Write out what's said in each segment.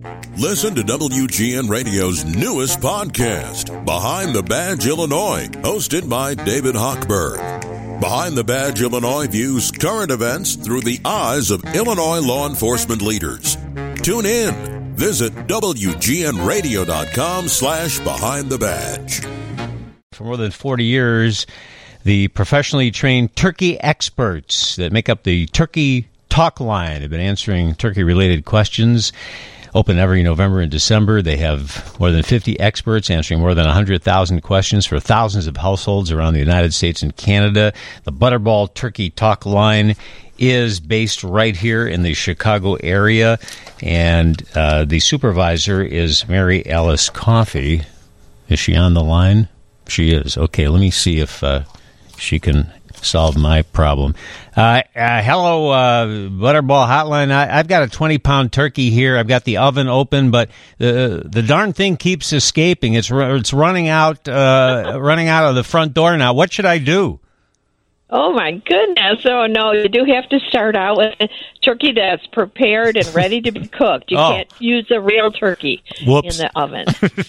Listen to WGN Radio's newest podcast, Behind the Badge Illinois, hosted by David Hochberg. Behind the Badge Illinois views current events through the eyes of Illinois law enforcement leaders. Tune in. Visit WGNRadio.com/Behind the Badge. For more than 40 years, the professionally trained turkey experts that make up the Turkey Talk Line have been answering turkey-related questions. Open every November and December. They have more than 50 experts answering more than 100,000 questions for thousands of households around the United States and Canada. The Butterball Turkey Talk Line is based right here in the Chicago area, and the supervisor is Mary Alice Coffey. Is she on the line? She is. Okay, let me see if she can solve my problem. Hello, Butterball Hotline. I've got a 20-pound turkey here. I've got the oven open, but the darn thing keeps escaping. It's running out of the front door now. What should I do? Oh, my goodness. Oh, no, you do have to start out with a turkey that's prepared and ready to be cooked. You can't use a real turkey in the oven.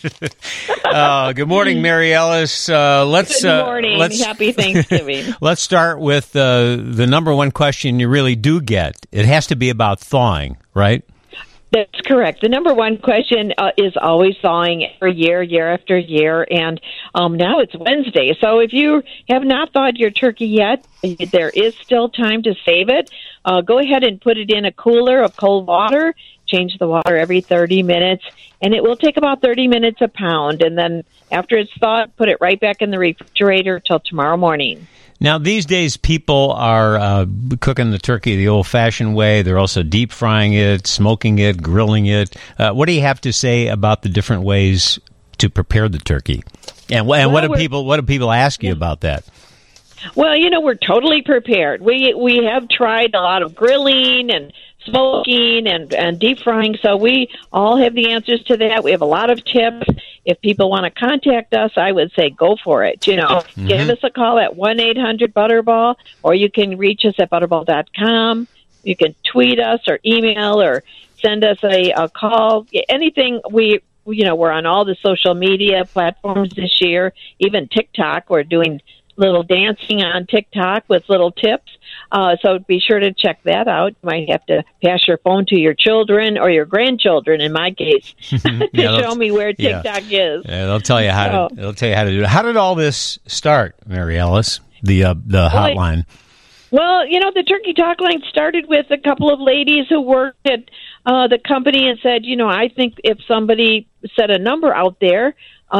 Good morning, Mary Alice. Good morning. Happy Thanksgiving. Let's start with the number one question you really do get. It has to be about thawing, right? That's correct. The number one question is always thawing every year, year after year, and now it's Wednesday. So if you have not thawed your turkey yet, there is still time to save it. Go ahead and put it in a cooler of cold water. Change the water every 30 minutes, and it will take about 30 minutes a pound. And then after it's thawed, put it right back in the refrigerator till tomorrow morning. Now, these days, people are cooking the turkey the old-fashioned way. They're also deep-frying it, smoking it, grilling it. What do you have to say about the different ways to prepare the turkey? And what do people ask you about that? Well, we're totally prepared. We have tried a lot of grilling and smoking and deep frying, so we all have the answers to that. We have a lot of tips. If people want to contact us, I would say go for it. Give us a call at 1-800-BUTTERBALL, or you can reach us at butterball.com. You can tweet us or email or send us a call. Anything. We're on all the social media platforms this year, even TikTok. We're doing little dancing on TikTok with little tips. So be sure to check that out. You might have to pass your phone to your children or your grandchildren, in my case, to show me where TikTok is. Yeah, they'll tell you how to do it. How did all this start, Mary Alice? The hotline. Well, the Turkey Talk Line started with a couple of ladies who worked at the company and said, I think if somebody set a number out there,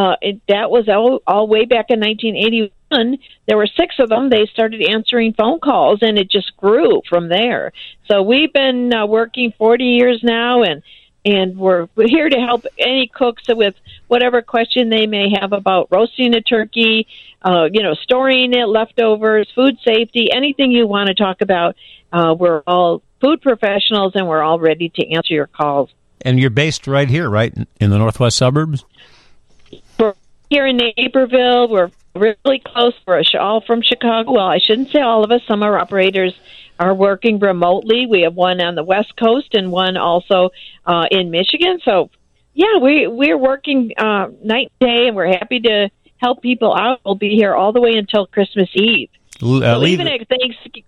that was all way back in 1981. There were 6 of them. They started answering phone calls, and it just grew from there. So we've been working 40 years now, and we're here to help any cooks with whatever question they may have about roasting a turkey, storing it, leftovers, food safety, anything you want to talk about. We're all food professionals, and we're all ready to answer your calls. And you're based right here, right, in the northwest suburbs? We're here in Naperville. We're really close. We're all from Chicago. Well, I shouldn't say all of us. Some of our operators are working remotely. We have one on the West Coast and one also in Michigan. So, we're working night and day, and we're happy to help people out. We'll be here all the way until Christmas Eve. Even at Thanksgiving,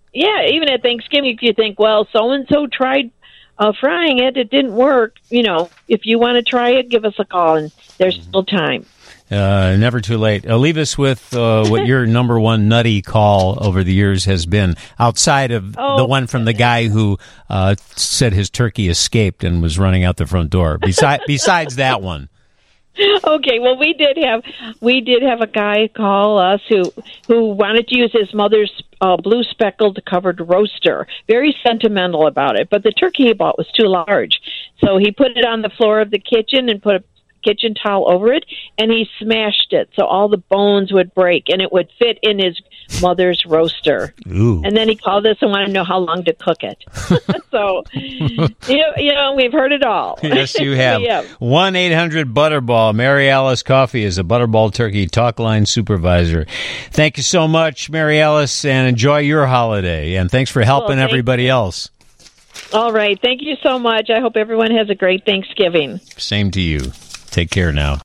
if you think, well, so-and-so tried frying it, it didn't work. If you want to try it, give us a call, and there's still time. Never too late. Leave us with what your number one nutty call over the years has been, outside of the one from the guy who said his turkey escaped and was running out the front door. Besides that one. Okay, well, we did have a guy call us who wanted to use his mother's blue speckled covered roaster. Very sentimental about it, but the turkey he bought was too large, so he put it on the floor of the kitchen and put a kitchen towel over it, and he smashed it so all the bones would break and it would fit in his mother's roaster. Ooh. And then he called us and wanted to know how long to cook it. So, we've heard it all. Yes, you have. Yeah. 1-800-BUTTERBALL. Mary Alice Coffey is a Butterball Turkey Talk Line supervisor. Thank you so much, Mary Alice, and enjoy your holiday. And thanks for helping everybody else. All right. Thank you so much. I hope everyone has a great Thanksgiving. Same to you. Take care now.